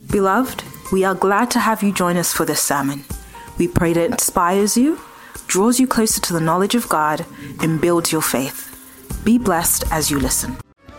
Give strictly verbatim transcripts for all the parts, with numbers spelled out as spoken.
Beloved, we are glad to have you join us for this sermon. We pray that it inspires you, draws you closer to the knowledge of God, and builds your faith. Be blessed as you listen.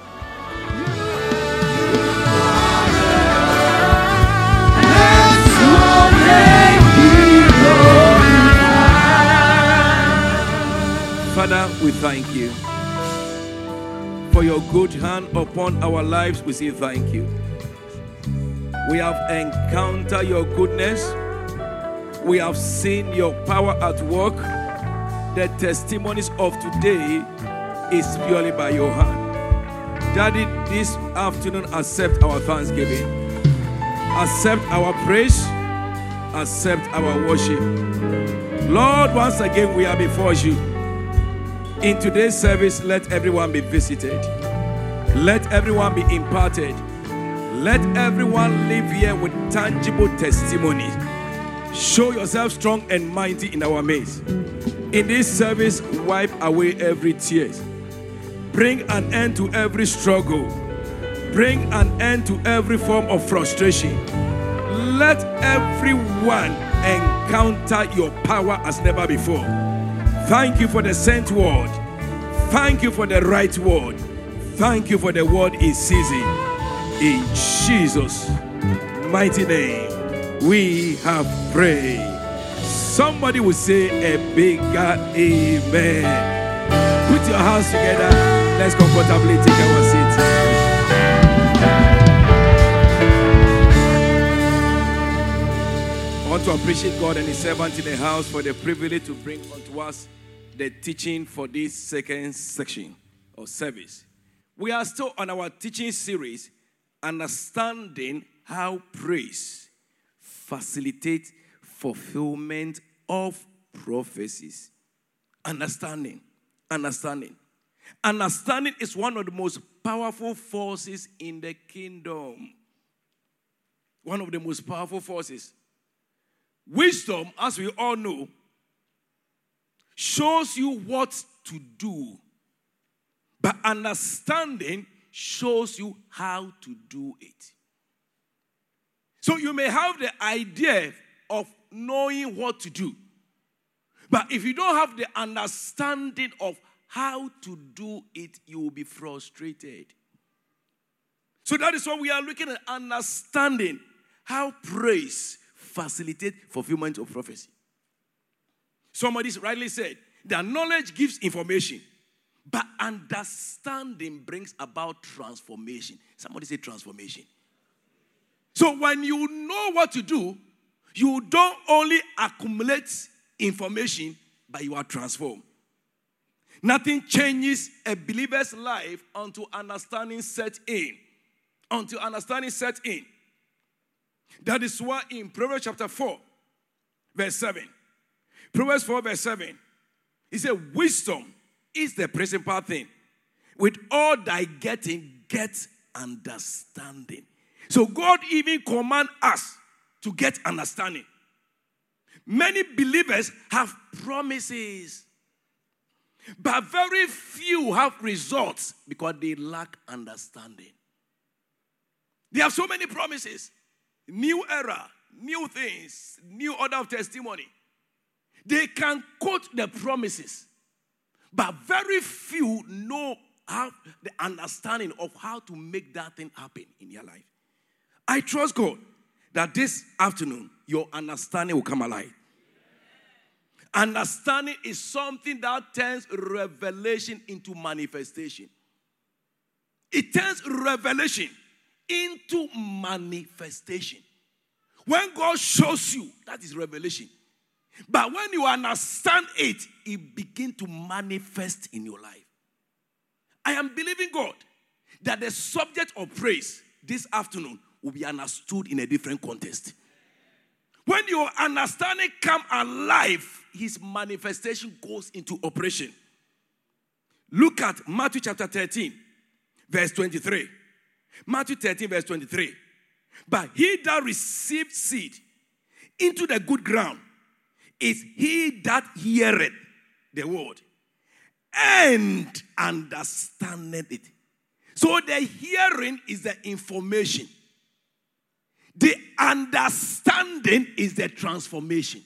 Father, we thank you for your good hand upon our lives. We say thank you. We have encountered your goodness. We have seen your power at work. The testimonies of today is purely by your hand. Daddy, this afternoon, accept our thanksgiving. Accept our praise. Accept our worship. Lord, once again, we are before you. In today's service, let everyone be visited. Let everyone be imparted. Let everyone live here with tangible testimony. Show yourself strong and mighty in our midst. In this service, wipe away every tear. Bring an end to every struggle. Bring an end to every form of frustration. Let everyone encounter your power as never before. Thank you for the sent word. Thank you for the right word. Thank you for the word in season. In Jesus' mighty name, we have prayed. Somebody will say a bigger amen. Put your hands together. Let's comfortably take our seats. I want to appreciate God and His servant in the house for the privilege to bring unto us the teaching for this second section or service. We are still on our teaching series, understanding how praise facilitates fulfillment of prophecies. Understanding, understanding. Understanding is one of the most powerful forces in the kingdom. One of the most powerful forces. Wisdom, as we all know, shows you what to do. But understanding shows you how to do it. So you may have the idea of knowing what to do. But if you don't have the understanding of how to do it, you will be frustrated. So that is why we are looking at understanding how praise facilitates fulfillment of prophecy. Somebody rightly said that knowledge gives information, but understanding brings about transformation. Somebody say transformation. So when you know what to do, you don't only accumulate information, but you are transformed. Nothing changes a believer's life until understanding sets in. Until understanding sets in. That is why in Proverbs chapter four, verse seven, Proverbs four, verse seven, he said, wisdom is the principal thing. With all thy getting, get understanding. So God even commands us to get understanding. Many believers have promises, but very few have results because they lack understanding. There are so many promises. New era, new things, new order of testimony. They can quote the promises, but very few know have the understanding of how to make that thing happen in your life. I trust God that this afternoon, your understanding will come alive. Understanding is something that turns revelation into manifestation. It turns revelation into manifestation. When God shows you, that is revelation. But when you understand it, it begins to manifest in your life. I am believing God that the subject of praise this afternoon will be understood in a different context. When your understanding comes alive, His manifestation goes into operation. Look at Matthew chapter thirteen, verse twenty-three. Matthew thirteen, verse twenty-three. But he that received seed into the good ground is he that heareth the word and understandeth it. So the hearing is the information. The understanding is the transformation.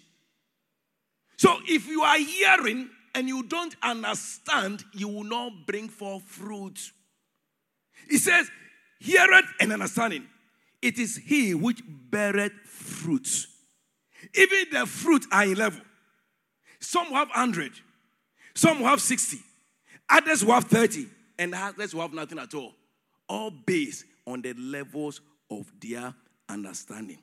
So if you are hearing and you don't understand, you will not bring forth fruit. He says, heareth and understanding. It is he which beareth fruit. Even the fruit are in level. Some will have one hundred. Some will have sixty. Others will have thirty. And others will have nothing at all. All based on the levels of their understanding.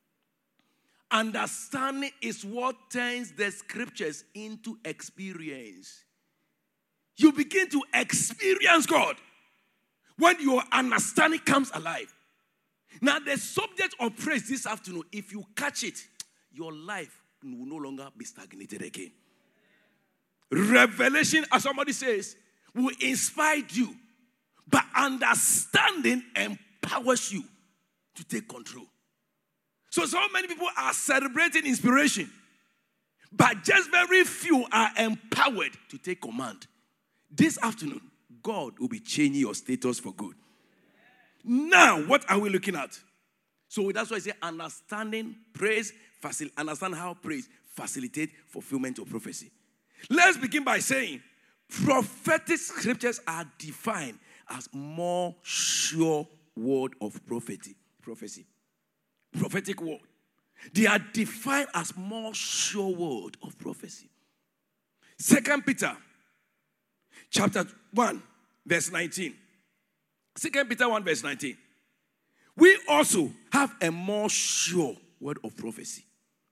Understanding is what turns the scriptures into experience. You begin to experience God when your understanding comes alive. Now, the subject of praise this afternoon, if you catch it, your life will no longer be stagnated again. Revelation, as somebody says, will inspire you, but understanding empowers you to take control. So, so many people are celebrating inspiration, but just very few are empowered to take command. This afternoon, God will be changing your status for good. Now, what are we looking at? So that's why I say understanding praise, facil- understand how praise facilitates fulfillment of prophecy. Let's begin by saying prophetic scriptures are defined as more sure word of prophecy. Prophecy. Prophetic word. They are defined as more sure word of prophecy. Second Peter chapter one, verse nineteen. Second Peter one, verse nineteen. We also have a more sure word of prophecy.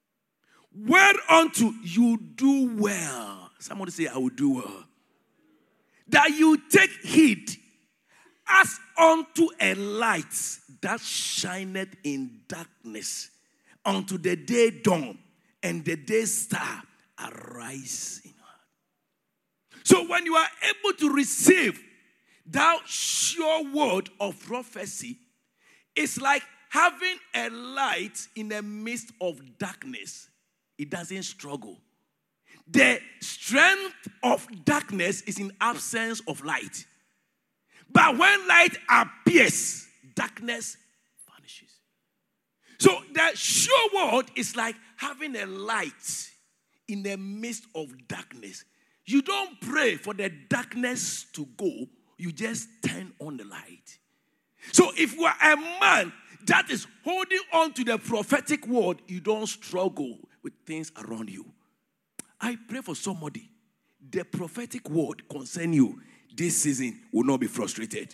Whereunto you do well. Somebody say, I will do well. That you take heed as unto a light that shineth in darkness, unto the day dawn, and the day star arise in your heart. So when you are able to receive that sure word of prophecy, it's like having a light in the midst of darkness. It doesn't struggle. The strength of darkness is in absence of light. But when light appears, darkness vanishes. So the sure word is like having a light in the midst of darkness. You don't pray for the darkness to go. You just turn on the light. So if you are a man that is holding on to the prophetic word, you don't struggle with things around you. I pray for somebody. The prophetic word concerning you this season will not be frustrated.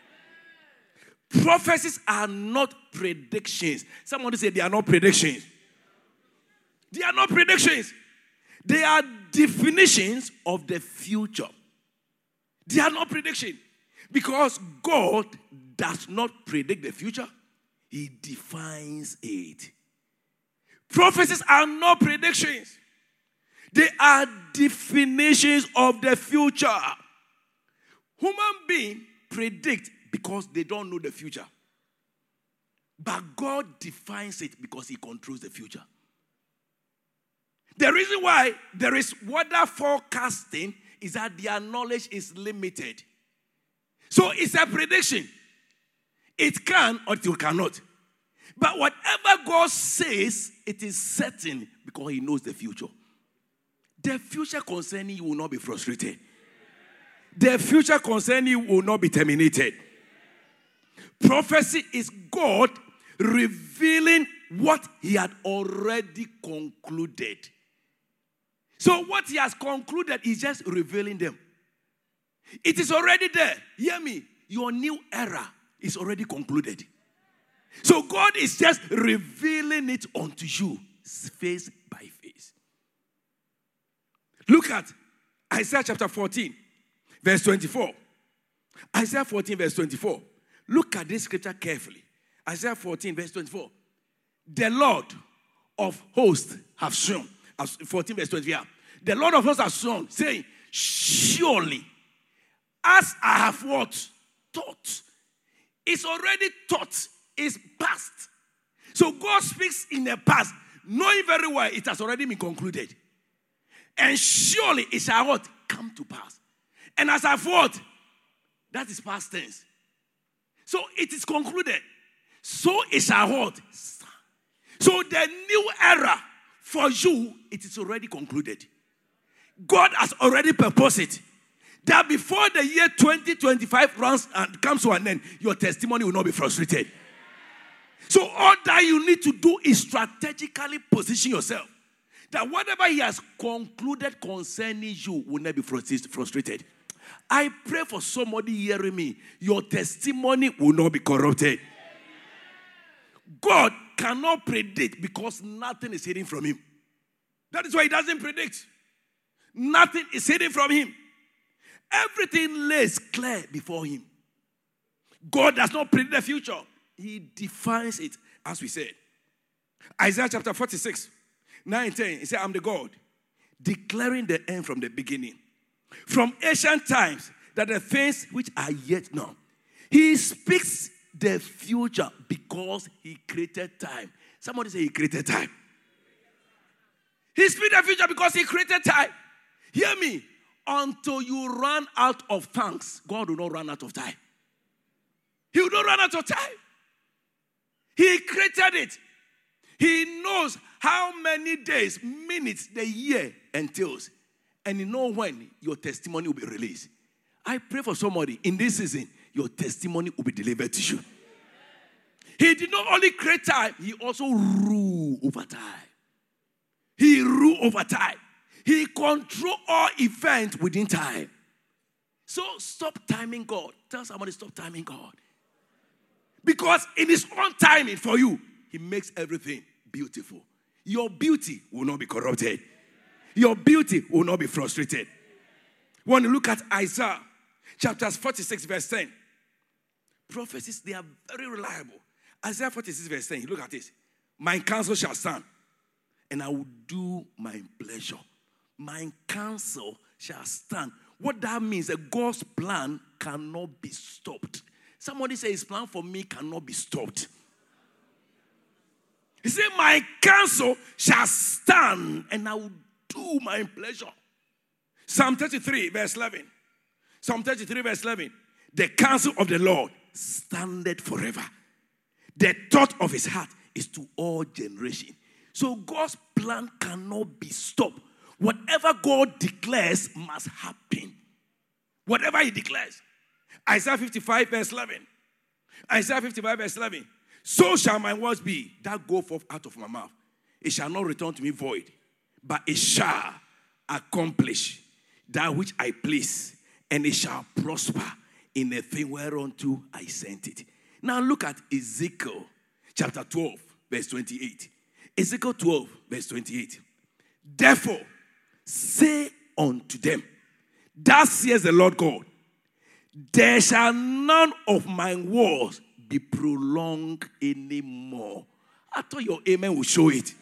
Prophecies are not predictions. Somebody say they are not predictions. They are not predictions. They are definitions of the future. They are not predictions. Because God does not predict the future. He defines it. Prophecies are not predictions. They are definitions of the future. Human beings predict because they don't know the future. But God defines it because he controls the future. The reason why there is weather forecasting is that their knowledge is limited. So it's a prediction. It can or it cannot. But whatever God says, it is certain because he knows the future. The future concerning you will not be frustrated. The future concerning you will not be terminated. Prophecy is God revealing what he had already concluded. So what he has concluded is just revealing them. It is already there. Hear me. Your new era is already concluded. So God is just revealing it unto you, face by face. Look at Isaiah chapter fourteen, verse twenty-four. Isaiah fourteen, verse twenty-four. Look at this scripture carefully. Isaiah fourteen, verse twenty-four. The Lord of hosts have sworn. fourteen, verse twenty-four. The Lord of hosts has sworn, saying, surely, as I have what? Taught. It's already taught. It's past. So God speaks in the past, knowing very well it has already been concluded. And surely it shall what? Come to pass. And as I've what? That is past tense. So it is concluded. So it shall what? So the new era for you, it is already concluded. God has already purposed it. That before the year twenty twenty-five runs and comes to an end, your testimony will not be frustrated. So all that you need to do is strategically position yourself. That whatever he has concluded concerning you will not be frustrated. I pray for somebody hearing me. Your testimony will not be corrupted. God cannot predict because nothing is hidden from him. That is why he doesn't predict. Nothing is hidden from him. Everything lays clear before him. God does not predict the future. He defines it, as we said. Isaiah chapter forty-six, nine and ten. He said, I'm the God, declaring the end from the beginning. From ancient times, that the things which are yet known. He speaks the future because he created time. Somebody say he created time. He speaks the future because he created time. Hear me. Until you run out of thanks, God will not run out of time. He will not run out of time. He created it. He knows how many days, minutes, the year entails. And you know when your testimony will be released. I pray for somebody in this season, your testimony will be delivered to you. He did not only create time, he also rule over time. He rule over time. He controls all events within time. So stop timing God. Tell somebody, stop timing God. Because in his own timing for you, he makes everything beautiful. Your beauty will not be corrupted. Your beauty will not be frustrated. When you look at Isaiah chapters forty-six verse ten, prophecies, they are very reliable. Isaiah forty-six verse ten, look at this. My counsel shall stand, and I will do my pleasure. My counsel shall stand. What that means, that God's plan cannot be stopped. Somebody say his plan for me cannot be stopped. He said, my counsel shall stand, and I will do my pleasure. Psalm thirty-three verse eleven. Psalm thirty-three verse eleven. The counsel of the Lord standeth forever. The thought of his heart is to all generations. So God's plan cannot be stopped. Whatever God declares must happen. Whatever he declares. Isaiah fifty-five verse eleven. Isaiah fifty-five verse eleven. So shall my words be that go forth out of my mouth. It shall not return to me void, but it shall accomplish that which I please, and it shall prosper in the thing whereunto I sent it. Now look at Ezekiel chapter twelve verse twenty-eight. Ezekiel twelve verse twenty-eight. Therefore, say unto them, thus says the Lord God, there shall none of my words be prolonged anymore. I thought your amen will show it.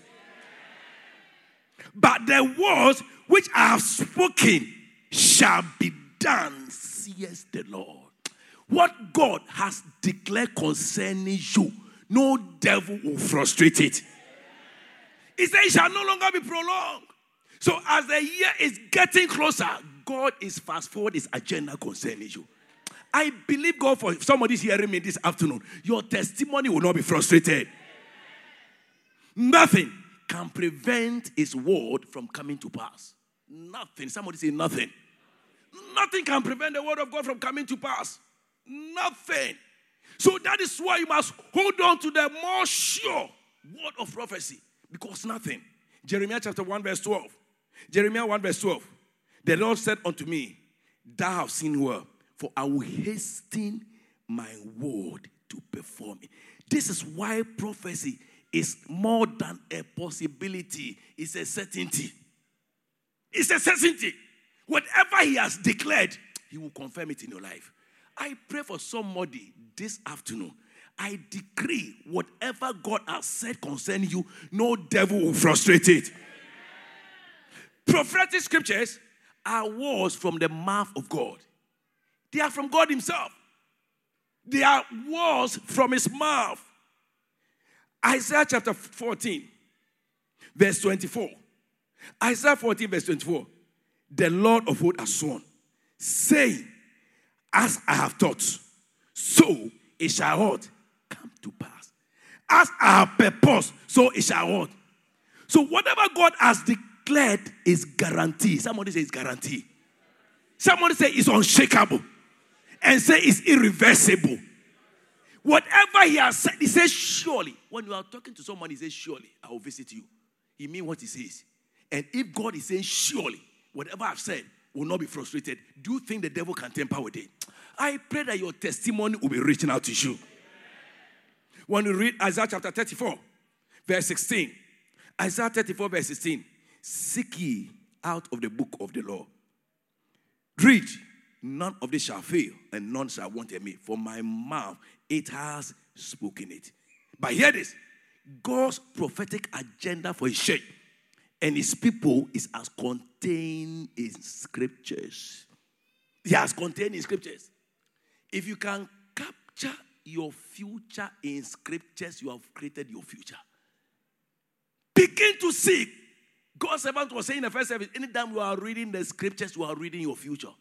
But the words which I have spoken shall be done, says the Lord. What God has declared concerning you, no devil will frustrate it. He said it shall no longer be prolonged. So as the year is getting closer, God is fast forward his agenda concerning you. I believe God for somebody's hearing me this afternoon. Your testimony will not be frustrated. Nothing can prevent his word from coming to pass. Nothing. Somebody say nothing. Nothing can prevent the word of God from coming to pass. Nothing. So that is why you must hold on to the more sure word of prophecy. Because nothing. Jeremiah chapter one verse twelve. Jeremiah one verse twelve. The Lord said unto me, thou hast seen well, for I will hasten my word to perform it. This is why prophecy is more than a possibility. It's a certainty. It's a certainty. Whatever he has declared, he will confirm it in your life. I pray for somebody this afternoon. I decree whatever God has said concerning you, no devil will frustrate it. Prophetic scriptures are words from the mouth of God. They are from God himself. They are words from his mouth. Isaiah chapter fourteen, verse twenty-four. Isaiah fourteen, verse twenty-four. The Lord of hosts has sworn, saying, as I have taught, so it shall what? Come to pass. as our purpose, so it shall what? So whatever God has declared is guaranteed. Somebody say it's guaranteed. Somebody say it's unshakable. And say it's irreversible. Whatever he has said, he says surely. When you are talking to someone, he says surely, I will visit you. He means what he says. And if God is saying surely, whatever I've said will not be frustrated, do you think the devil can tamper with it? I pray that your testimony will be reaching out to you. When you read Isaiah chapter thirty-four, verse sixteen. Isaiah thirty-four, verse sixteen. Seek ye out of the book of the law. Read, none of this shall fail, and none shall want me. For my mouth, it has spoken it. But hear this. God's prophetic agenda for his church and his people is as contained in scriptures. He has contained in scriptures. If you can capture your future in scriptures, you have created your future. Begin to seek. God's servant was saying in the first service, anytime you are reading the scriptures, you are reading your future.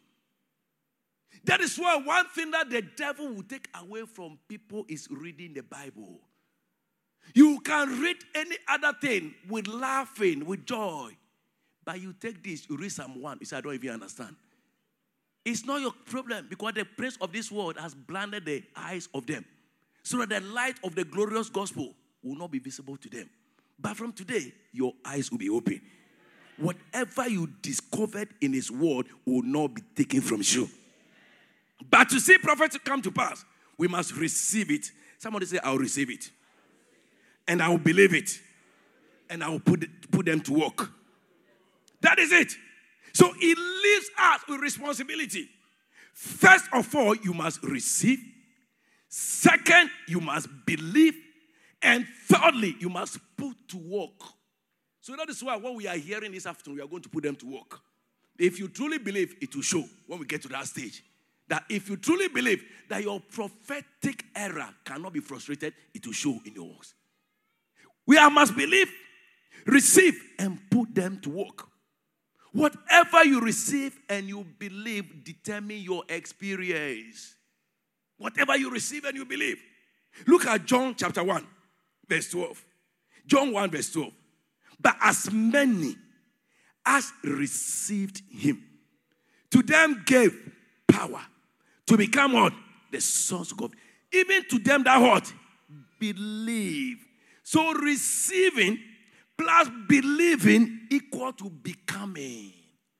That is why one thing that the devil will take away from people is reading the Bible. You can read any other thing with laughing, with joy. But you take this, you read Psalm one, you say, I don't even understand. It's not your problem because the prince of this world has blinded the eyes of them so that the light of the glorious gospel will not be visible to them. But from today, your eyes will be open. Whatever you discovered in his word will not be taken from you. But to see prophecy come to pass, we must receive it. Somebody say, I'll receive it. And I will believe it. And I will put, it, put them to work. That is it. So it leaves us with responsibility. First of all, you must receive. Second, you must believe. And thirdly, you must put to work. So that is why what we are hearing this afternoon, we are going to put them to work. If you truly believe, it will show when we get to that stage. That if you truly believe that your prophetic era cannot be frustrated, it will show in your works. We must believe, receive, and put them to work. Whatever you receive and you believe determine your experience. Whatever you receive and you believe. Look at John chapter one, verse twelve. John one, verse twelve. But as many as received him, to them gave power to become what? The sons of God. Even to them that what? Believe. So receiving plus believing equal to becoming.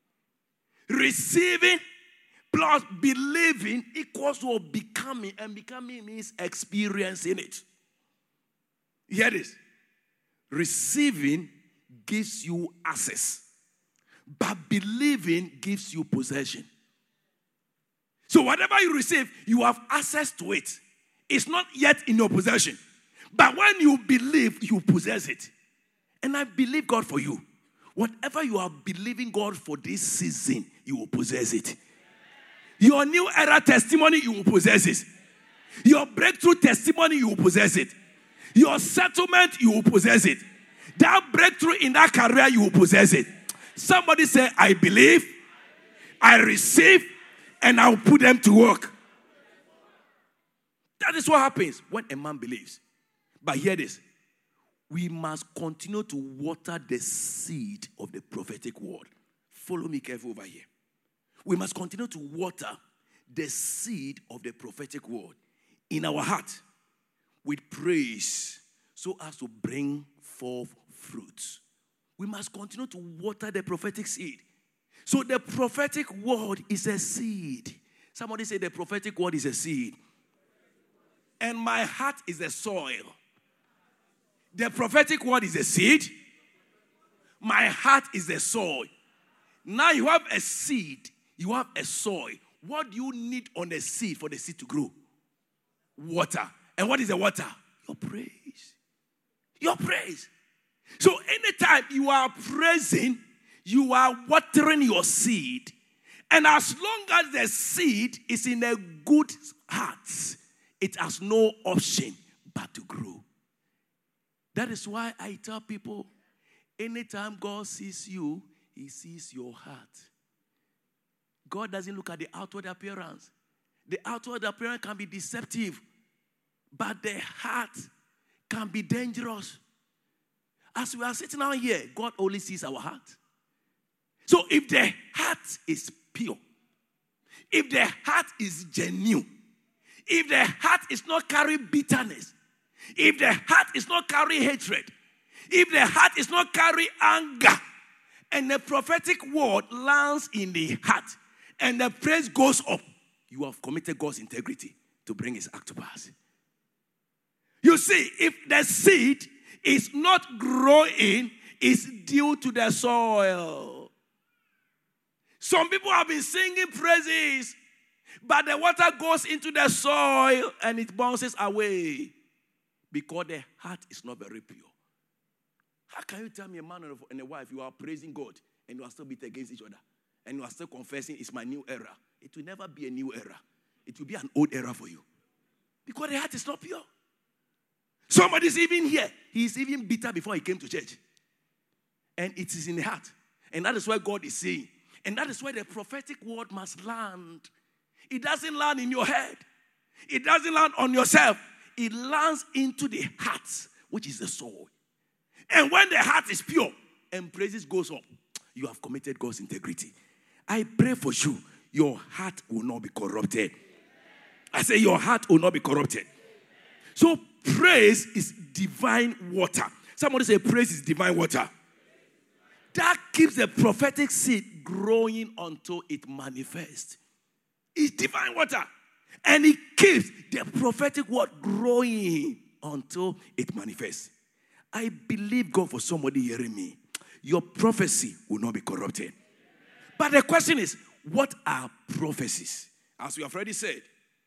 Receiving plus believing equals to becoming. And becoming means experiencing it. Hear this. Receiving gives you access. But believing gives you possession. So whatever you receive, you have access to it. It's not yet in your possession. But when you believe, you possess it. And I believe God for you. Whatever you are believing God for this season, you will possess it. Your new era testimony, you will possess it. Your breakthrough testimony, you will possess it. Your settlement, you will possess it. That breakthrough in that career, you will possess it. Somebody say, I believe, I receive, and I will put them to work. That is what happens when a man believes. But hear this. We must continue to water the seed of the prophetic word. Follow me carefully over here. We must continue to water the seed of the prophetic word in our heart with praise so as to bring forth fruits. We must continue to water the prophetic seed. So the prophetic word is a seed. Somebody say the prophetic word is a seed. And my heart is the soil. The prophetic word is a seed. My heart is the soil. Now you have a seed. You have a soil. What do you need on the seed for the seed to grow? Water. And what is the water? Your praise. Your praise. So anytime you are praising, you are watering your seed. And as long as the seed is in a good heart, it has no option but to grow. That is why I tell people, anytime God sees you, he sees your heart. God doesn't look at the outward appearance. The outward appearance can be deceptive, but the heart can be dangerous. As we are sitting out here, God only sees our heart. So if the heart is pure, if the heart is genuine, if the heart is not carrying bitterness, if the heart is not carrying hatred, if the heart is not carrying anger, and the prophetic word lands in the heart, and the praise goes up, you have committed God's integrity to bring his act to pass. You see, if the seed is not growing, it's due to the soil. Some people have been singing praises, but the water goes into the soil and it bounces away because the heart is not very pure. How can you tell me a man and a wife, you are praising God and you are still bitter against each other and you are still confessing it's my new era? It will never be a new era. It will be an old era for you because the heart is not pure. Somebody's even here. He's even bitter before he came to church. And it is in the heart. And that is why God is saying. And that is why the prophetic word must land. It doesn't land in your head. It doesn't land on yourself. It lands into the heart, which is the soul. And when the heart is pure and praises goes up, you have committed God's integrity. I pray for you, your heart will not be corrupted. I say your heart will not be corrupted. So praise is divine water. Somebody say praise is divine water. That keeps the prophetic seed growing until it manifests. It's divine water. And it keeps the prophetic word growing until it manifests. I believe God for somebody hearing me. Your prophecy will not be corrupted. But the question is, what are prophecies? As we have already said,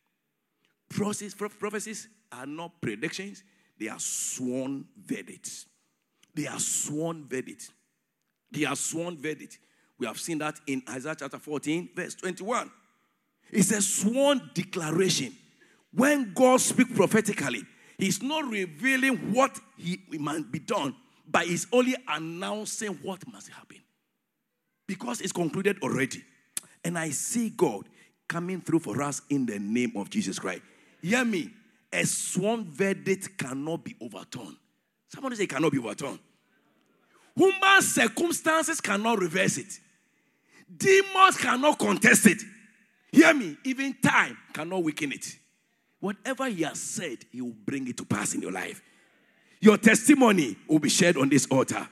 prophecies are not predictions. They are sworn verdicts. They are sworn verdicts. They are sworn verdicts. We have seen that in Isaiah chapter fourteen, verse twenty-one. It's a sworn declaration. When God speaks prophetically, he's not revealing what he might be done, but he's only announcing what must happen. Because it's concluded already. And I see God coming through for us in the name of Jesus Christ. Hear me. A sworn verdict cannot be overturned. Somebody say it cannot be overturned. Human circumstances cannot reverse it. Demons cannot contest it. Hear me. Even time cannot weaken it. Whatever he has said, he will bring it to pass in your life. Your testimony will be shared on this altar.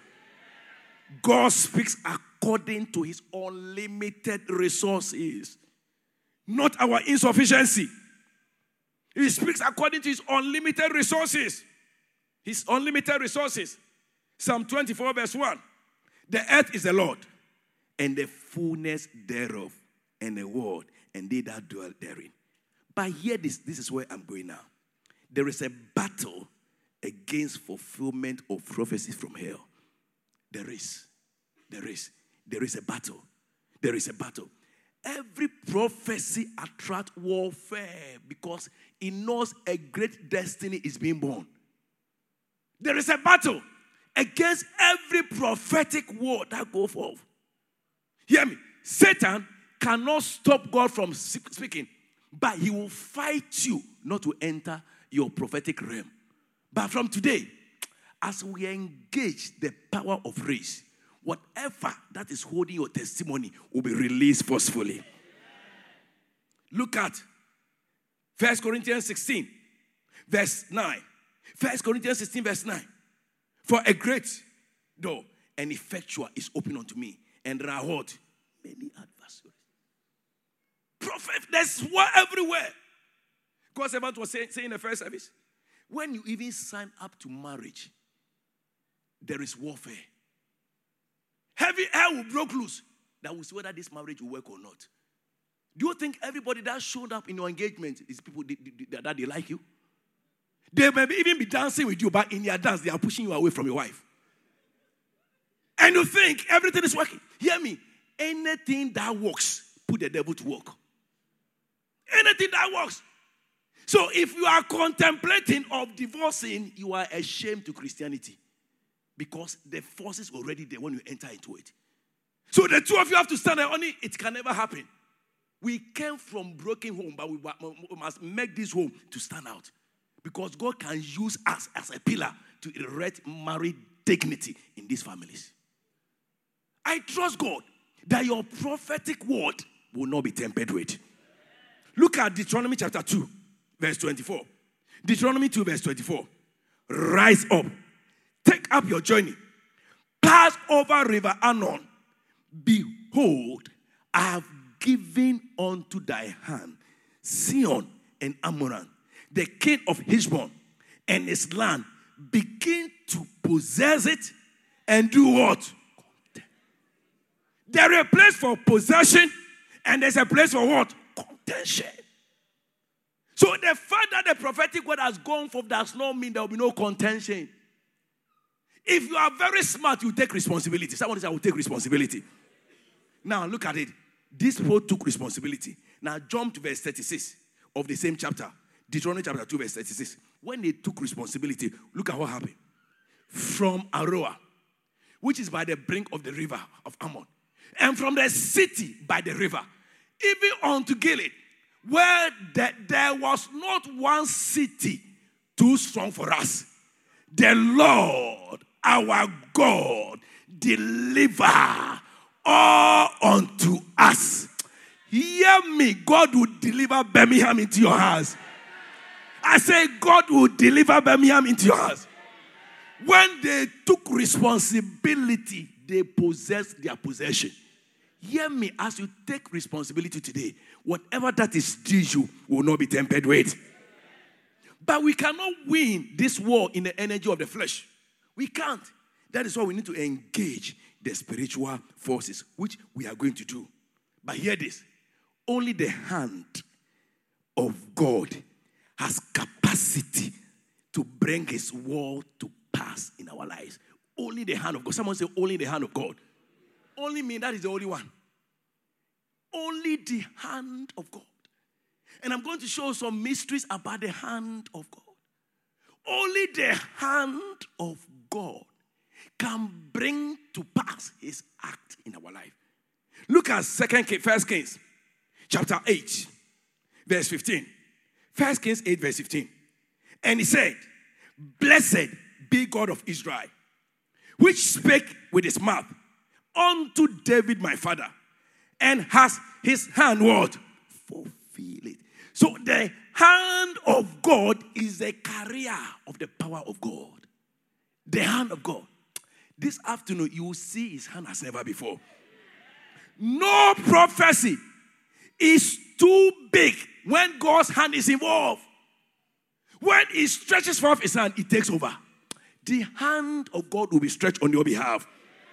God speaks according to his unlimited resources, not our insufficiency. He speaks according to his unlimited resources. His unlimited resources. Psalm twenty-four verse one. The earth is the Lord, and the fullness thereof, and the world, and they that dwell therein. But hear this, this is where I'm going now. There is a battle against fulfillment of prophecies from hell. There is. There is. There is a battle. There is a battle. Every prophecy attracts warfare because it knows a great destiny is being born. There is a battle against every prophetic word that goes forth. Hear me. Satan cannot stop God from speaking, but he will fight you not to enter your prophetic realm. But from today, as we engage the power of race, whatever that is holding your testimony will be released forcefully. Look at First Corinthians sixteen, verse nine. First Corinthians sixteen, verse nine. For a great door and effectual is open unto me, and there are what? Many adversaries. Prophet, there's war everywhere. God's servant was saying, saying in the first service, when you even sign up to marriage, there is warfare. Heavy air will break loose that will see whether this marriage will work or not. Do you think everybody that showed up in your engagement is people that, that they like you? They may even be dancing with you, but in their dance, they are pushing you away from your wife. And you think everything is working. Hear me. Anything that works, put the devil to work. Anything that works. So if you are contemplating of divorcing, you are ashamed to Christianity. Because the force is already there when you enter into it. So the two of you have to stand there. Only it can never happen. We came from broken home, but we must make this home to stand out. Because God can use us as a pillar to erect married dignity in these families. I trust God that your prophetic word will not be tempered with. Look at Deuteronomy chapter two, verse twenty-four. Deuteronomy two, verse twenty-four. Rise up, take up your journey, pass over river Arnon. Behold, I have given unto thy hand Sihon and Amorah, the king of Heshbon, and his land. Begin to possess it and do what? There is a place for possession and there's a place for what? Contention. So the fact that the prophetic word has gone forth does not mean there will be no contention. If you are very smart, you take responsibility. Someone says, I will take responsibility. Now look at it. These people took responsibility. Now jump to verse thirty-six of the same chapter. Deuteronomy chapter two, verse thirty-six. When they took responsibility, look at what happened. From Aroah, which is by the brink of the river of Ammon, and from the city by the river, even unto Gilead, where the, there was not one city too strong for us. The Lord, our God, deliver all unto us. Hear me, God will deliver Birmingham into your hands. I say God will deliver Birmingham into your hands. When they took responsibility, they possessed their possession. Hear me, as you take responsibility today, whatever that is due you will not be tempered with. But we cannot win this war in the energy of the flesh. We can't. That is why we need to engage the spiritual forces, which we are going to do. But hear this. Only the hand of God has capacity to bring his word to pass in our lives. Only the hand of God. Someone say, only the hand of God. Only me, that is the only one. Only the hand of God. And I'm going to show some mysteries about the hand of God. Only the hand of God can bring to pass his act in our life. Look at Second Kings, First Kings, chapter eight, verse fifteen. First Kings eight, verse fifteen. And he said, blessed be God of Israel, which spake with his mouth unto David my father, and has his hand what? Fulfill it. So the hand of God is the carrier of the power of God. The hand of God. This afternoon, you will see his hand as never before. No prophecy is too big when God's hand is involved. When he stretches forth his hand, it takes over. The hand of God will be stretched on your behalf.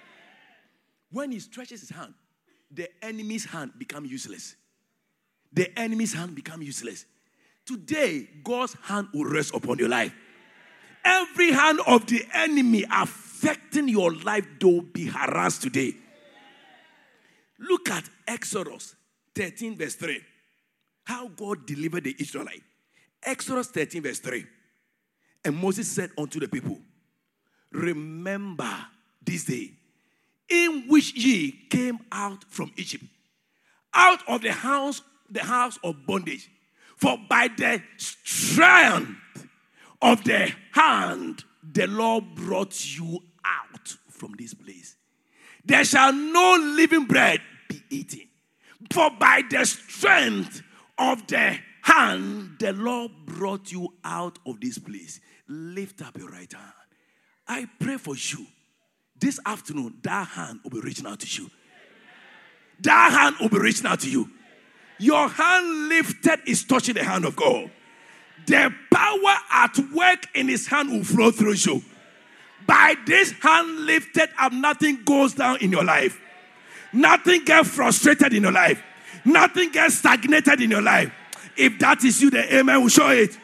When he stretches his hand, the enemy's hand becomes useless. The enemy's hand becomes useless. Today, God's hand will rest upon your life. Every hand of the enemy affecting your life, they'll be harassed today. Look at Exodus thirteen, verse three. How God delivered the Israelites. Exodus thirteen, verse three. And Moses said unto the people, remember this day in which ye came out from Egypt, out of the house, the house of bondage. For by the strength of the hand, the Lord brought you out from this place. There shall no living bread be eaten. For by the strength of the hand, the Lord brought you out of this place. Lift up your right hand. I pray for you. This afternoon, that hand will be reaching out to you. That hand will be reaching out to you. Your hand lifted is touching the hand of God. The power at work in his hand will flow through you. By this hand lifted up, nothing goes down in your life. Nothing gets frustrated in your life. Nothing gets stagnated in your life. If that is you, the amen will show it.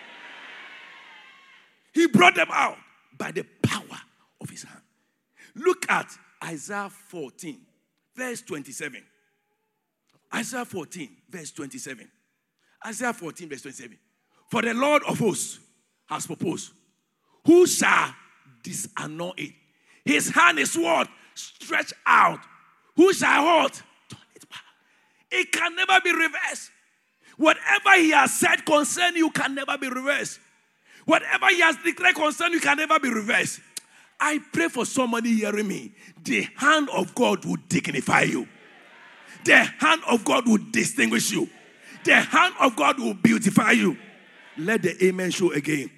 He brought them out by the power of his hand. Look at Isaiah fourteen, verse twenty-seven. Isaiah fourteen, verse twenty-seven. Isaiah fourteen, verse twenty-seven. For the Lord of hosts has proposed. Who shall disannul it? His hand is what? Stretched out. Who shall hold? Turn it back. It can never be reversed. Whatever he has said concerning you can never be reversed. Whatever he has declared concerning you can never be reversed. I pray for somebody hearing me. The hand of God will dignify you. The hand of God will distinguish you. The hand of God will beautify you. Let the amen show again.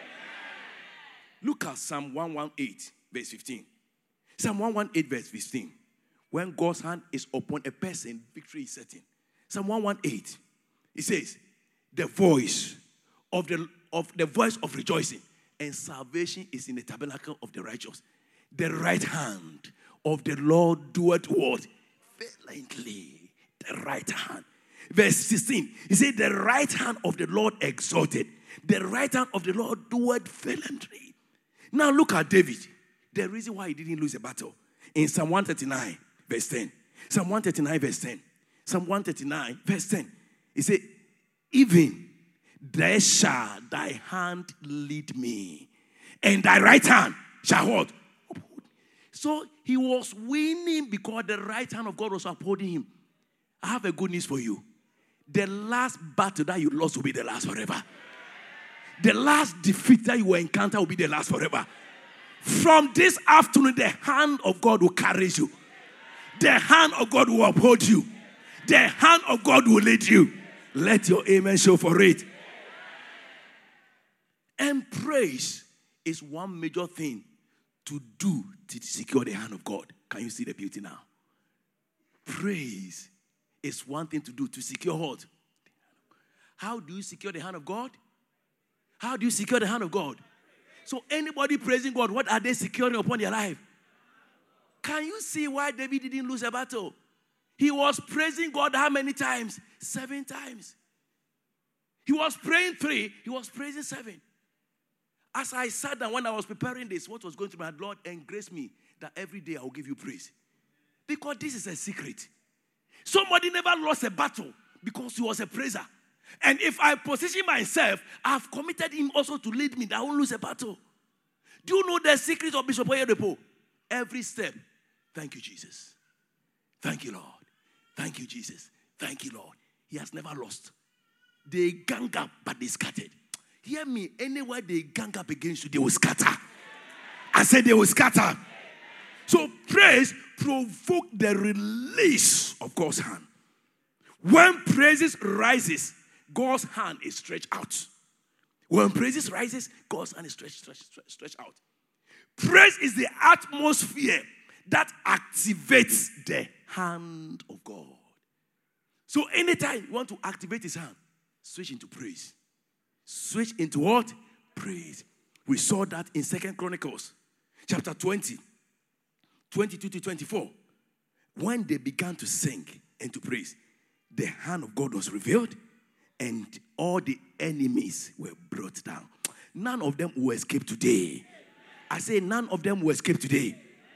Look at Psalm one eighteen, verse fifteen. Psalm one eighteen, verse fifteen. When God's hand is upon a person, victory is certain. Psalm one eighteen, it says, the voice of the, of the voice of rejoicing and salvation is in the tabernacle of the righteous. The right hand of the Lord doeth what? Valiantly. The right hand. Verse sixteen, he said, the right hand of the Lord exalted. The right hand of the Lord doeth valiantly. Now look at David. The reason why he didn't lose a battle. In Psalm one thirty-nine, verse ten. Psalm one thirty-nine, verse ten. Psalm one thirty-nine, verse ten. He said, even there shall thy hand lead me, and thy right hand shall what? Uphold. So he was winning because the right hand of God was upholding him. I have a good news for you. The last battle that you lost will be the last forever. The last defeat that you will encounter will be the last forever. From this afternoon, the hand of God will carry you. The hand of God will uphold you. The hand of God will lead you. Let your amen show for it. And praise is one major thing to do to secure the hand of God. Can you see the beauty now? Praise is one thing to do to secure what? How do you secure the hand of God? How do you secure the hand of God? So anybody praising God, what are they securing upon their life? Can you see why David didn't lose a battle? He was praising God how many times? Seven times. He was praying three, he was praising seven. As I sat down when I was preparing this, what was going through my Lord, engrace me that every day I will give you praise. Because this is a secret. Somebody never lost a battle because he was a praiser. And if I position myself, I've committed him also to lead me that I won't lose a battle. Do you know the secret of Bishop Oyedepo? Every step, thank you, Jesus. Thank you, Lord. Thank you, Jesus. Thank you, Lord. He has never lost. They gang up, but they scattered. Hear me, anywhere they gang up against you, they will scatter. I said they will scatter. So praise provoke the release of God's hand. When praises rises, God's hand is stretched out. When praises rises, God's hand is stretched, stretched, stretched, stretched out. Praise is the atmosphere that activates the hand of God. So anytime you want to activate his hand, switch into praise. Switch into what? Praise. We saw that in Second Chronicles, chapter twenty, twenty-two to twenty-four. When they began to sing and to praise, the hand of God was revealed and all the enemies were brought down. None of them will escape today. I say none of them will escape today.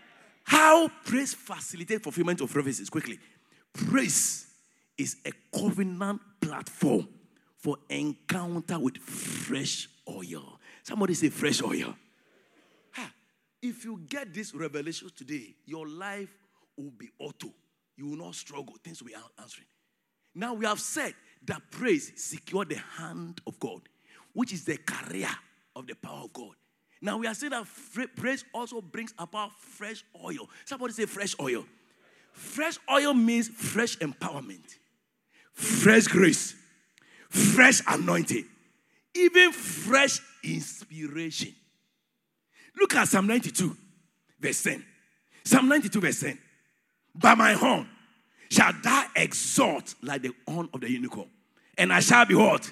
How praise facilitates fulfillment of prophecies? Quickly. Praise is a covenant platform for encounter with fresh oil. Somebody say fresh oil. Ha. If you get this revelation today, your life will be auto. You will not struggle. Things will be answering. Now we have said that praise secure the hand of God, which is the career of the power of God. Now we are saying that praise also brings about fresh oil. Somebody say fresh oil. Fresh oil means fresh empowerment, fresh grace, fresh anointing, even fresh inspiration. Look at Psalm ninety-two, verse ten. Psalm ninety-two, verse ten. By my horn shall thou exalt like the horn of the unicorn. And I shall be what?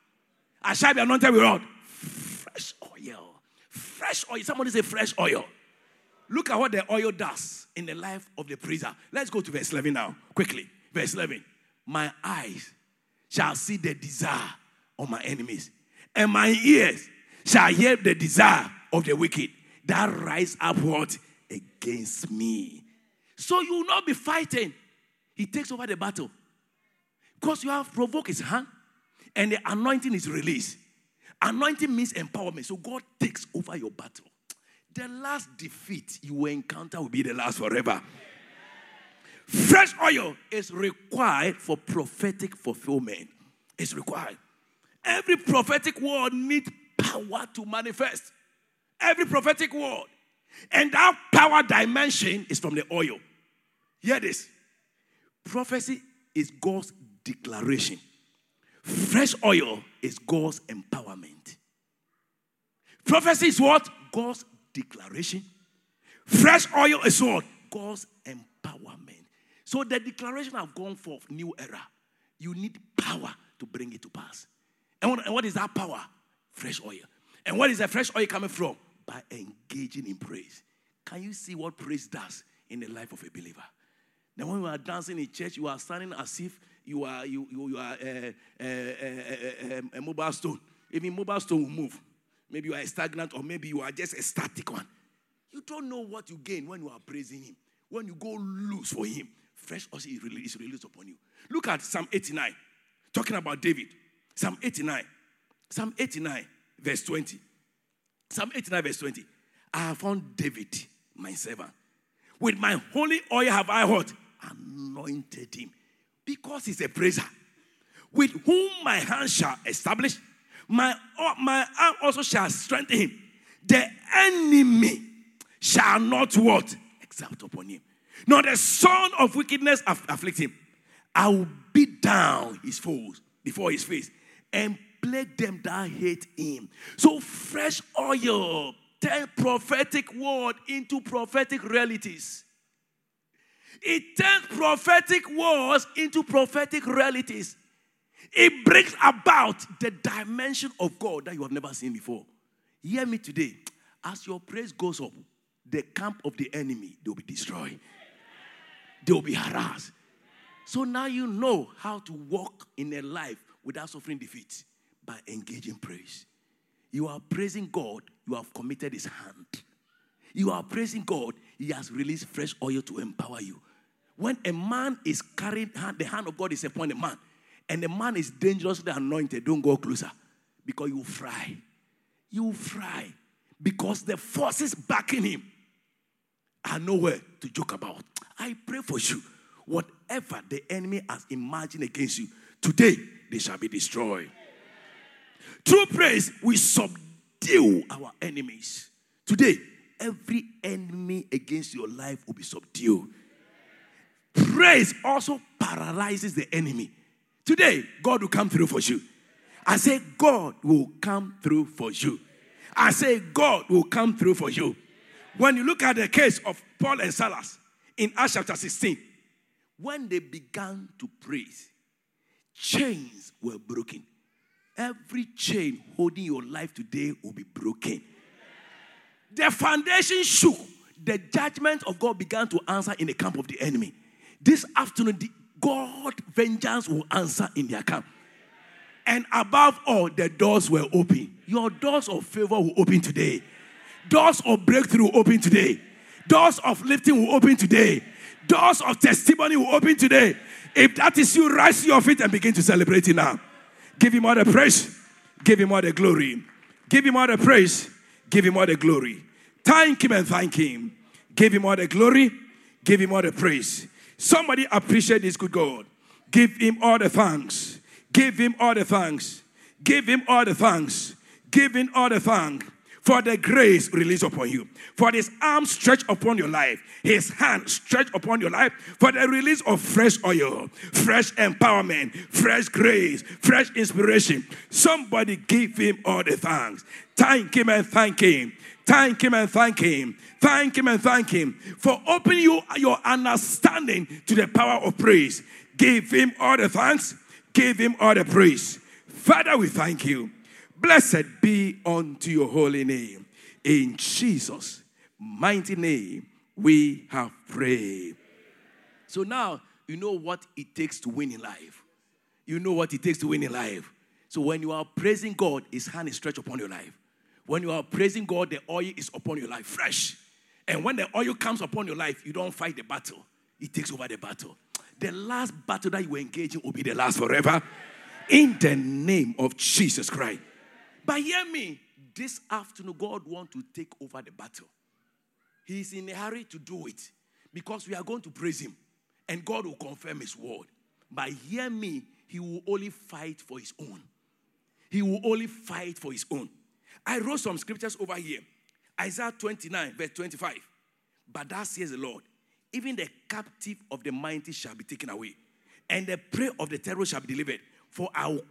I shall be anointed with what? Fresh oil. Fresh oil. Somebody say fresh oil. Look at what the oil does in the life of the praiser. Let's go to verse eleven now. Quickly. Verse eleven. My eyes shall see the desire of my enemies, and my ears shall hear the desire of the wicked that rise upward against me. So you will not be fighting. He takes over the battle. Because you have provoked his hand, and the anointing is released. Anointing means empowerment. So God takes over your battle. The last defeat you will encounter will be the last forever. Fresh oil is required for prophetic fulfillment. It's required. Every prophetic word needs power power to manifest. Every prophetic word. And that power dimension is from the oil. Hear this. Prophecy is God's declaration. Fresh oil is God's empowerment. Prophecy is what? God's declaration. Fresh oil is what? God's empowerment. So the declaration have gone forth, new era. You need power to bring it to pass. And what, and what is that power? Fresh oil. And what is the fresh oil coming from? By engaging in praise. Can you see what praise does in the life of a believer? Then when you are dancing in church, you are standing as if you are you you, you are a, a, a, a, a mobile stone. Even mobile stone will move. Maybe you are a stagnant, or maybe you are just a static one. You don't know what you gain when you are praising him. When you go loose for him, fresh oil is released, released upon you. Look at Psalm eighty-nine, talking about David. Psalm eighty-nine, Psalm eighty-nine, verse twenty. Psalm eighty-nine, verse twenty. I have found David, my servant. With my holy oil have I what? Anointed him. Because he's a praiser. With whom my hand shall establish, my, my arm also shall strengthen him. The enemy shall not what? Exalt upon him. Nor the son of wickedness aff- afflict him. I will beat down his foes before his face and plague them that hate him. So fresh oil, turn prophetic word into prophetic realities. It turns prophetic words into prophetic realities. It brings about the dimension of God that you have never seen before. Hear me today. As your praise goes up, the camp of the enemy, they will be destroyed. They will be harassed. So now you know how to walk in a life without suffering defeat by engaging praise. You are praising God, you have committed his hand. You are praising God, he has released fresh oil to empower you. When a man is carrying, the hand of God is upon a man, and the man is dangerously anointed, don't go closer, because you will fry. You will fry. Because the forces backing him are nowhere to joke about. I pray for you. Whatever the enemy has imagined against you, today they shall be destroyed. Through praise, we subdue our enemies. Today, every enemy against your life will be subdued. Praise also paralyzes the enemy. Today, God will come through for you. I say, God will come through for you. I say, God will come through for you. When you look at the case of Paul and Silas in Acts chapter sixteen, when they began to praise, chains were broken. Every chain holding your life today will be broken. The foundation shook. The judgment of God began to answer in the camp of the enemy. This afternoon, God vengeance will answer in their camp. And above all, the doors were open. Your doors of favor will open today. Doors of breakthrough will open today. Doors of lifting will open today. Doors of testimony will open today. If that is you, rise to your feet and begin to celebrate it now. Give him all the praise. Give him all the glory. Give him all the praise. Give him all the glory. Thank him and thank him. Give him all the glory. Give him all the praise. Somebody appreciate this good God. Give him all the thanks. Give him all the thanks. Give him all the thanks. Give him all the thanks. For the grace released upon you. For his arm stretched upon your life. His hand stretched upon your life. For the release of fresh oil. Fresh empowerment. Fresh grace. Fresh inspiration. Somebody give him all the thanks. Thank him and thank him. Thank him and thank him. Thank him and thank him. For opening you your understanding to the power of praise. Give him all the thanks. Give him all the praise. Father, we thank you. Blessed be unto your holy name. In Jesus' mighty name, we have prayed. So now, you know what it takes to win in life. You know what it takes to win in life. So when you are praising God, his hand is stretched upon your life. When you are praising God, the oil is upon your life, fresh. And when the oil comes upon your life, you don't fight the battle. It takes over the battle. The last battle that you will engage in will be the last forever. In the name of Jesus Christ. But hear me, this afternoon, God wants to take over the battle. He is in a hurry to do it because we are going to praise him and God will confirm his word. But hear me, he will only fight for his own. He will only fight for his own. I wrote some scriptures over here. Isaiah twenty-nine, verse twenty-five. But thus says the Lord, even the captive of the mighty shall be taken away, and the prey of the terror shall be delivered. For I will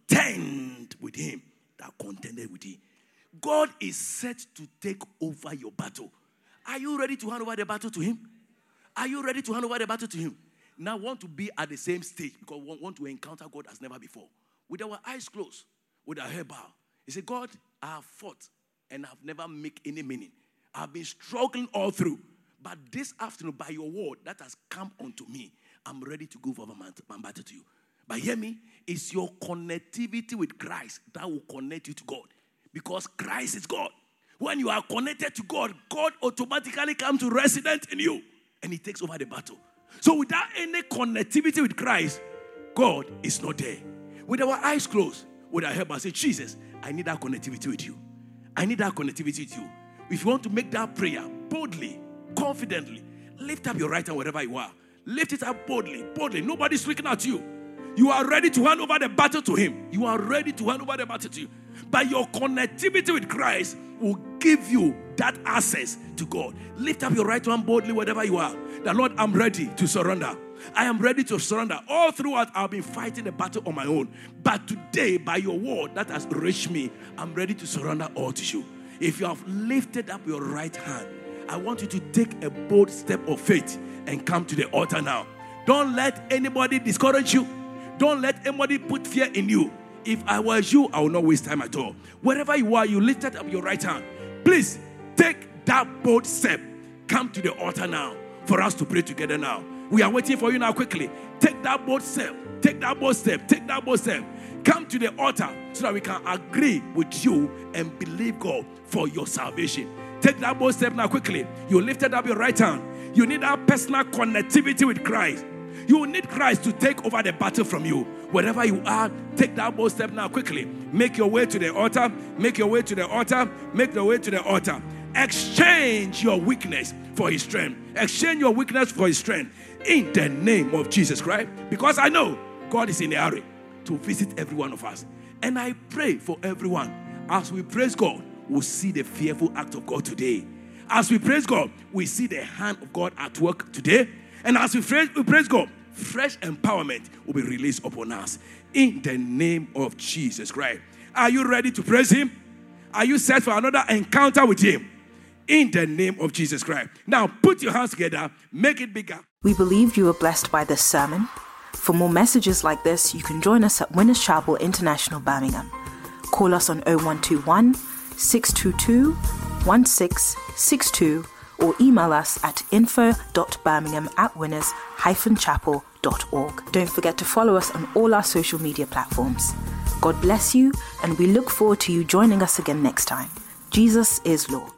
contend with him that contended with him. God is set to take over your battle. Are you ready to hand over the battle to him? Are you ready to hand over the battle to him? Now want to be at the same stage because we want to encounter God as never before. With our eyes closed, with our head bowed. He said, God, I have fought and I've never made any meaning. I've been struggling all through. But this afternoon, by your word that has come unto me, I'm ready to go for my battle to you. But hear me, it's your connectivity with Christ that will connect you to God. Because Christ is God. When you are connected to God, God automatically comes to resident in you. And he takes over the battle. So without any connectivity with Christ, God is not there. With our eyes closed, with our head bowed, say, Jesus, I need that connectivity with you. I need that connectivity with you. If you want to make that prayer boldly, confidently, lift up your right hand wherever you are. Lift it up boldly, boldly. Nobody's speaking at you. You are ready to hand over the battle to him. You are ready to hand over the battle to you. But your connectivity with Christ will give you that access to God. Lift up your right hand boldly wherever you are. The Lord, I'm ready to surrender. I am ready to surrender. All throughout, I've been fighting the battle on my own. But today, by your word that has reached me, I'm ready to surrender all to you. If you have lifted up your right hand, I want you to take a bold step of faith and come to the altar now. Don't let anybody discourage you. Don't let anybody put fear in you. If I was you, I will not waste time at all. Wherever you are, you lifted up your right hand. Please take that bold step. Come to the altar now for us to pray together now. We are waiting for you now quickly. Take that bold step. Take that bold step. Take that bold step. Come to the altar so that we can agree with you and believe God for your salvation. Take that bold step now quickly. You lifted up your right hand. You need that personal connectivity with Christ. You need Christ to take over the battle from you. Wherever you are, take that bold step now quickly. Make your way to the altar. Make your way to the altar. Make your way to the altar. Exchange your weakness for his strength. Exchange your weakness for his strength. In the name of Jesus Christ. Because I know God is in a hurry to visit every one of us. And I pray for everyone. As we praise God, we'll see the fearful act of God today. As we praise God, we see the hand of God at work today. And as we praise, we praise God, fresh empowerment will be released upon us. In the name of Jesus Christ. Are you ready to praise him? Are you set for another encounter with him? In the name of Jesus Christ. Now put your hands together. Make it bigger. We believe you were blessed by this sermon. For more messages like this, you can join us at Winners Chapel International, Birmingham. Call us on oh one two one, six two two, one six six two or email us at info.birmingham at winners dash chapel dot org. Don't forget to follow us on all our social media platforms. God bless you, and we look forward to you joining us again next time. Jesus is Lord.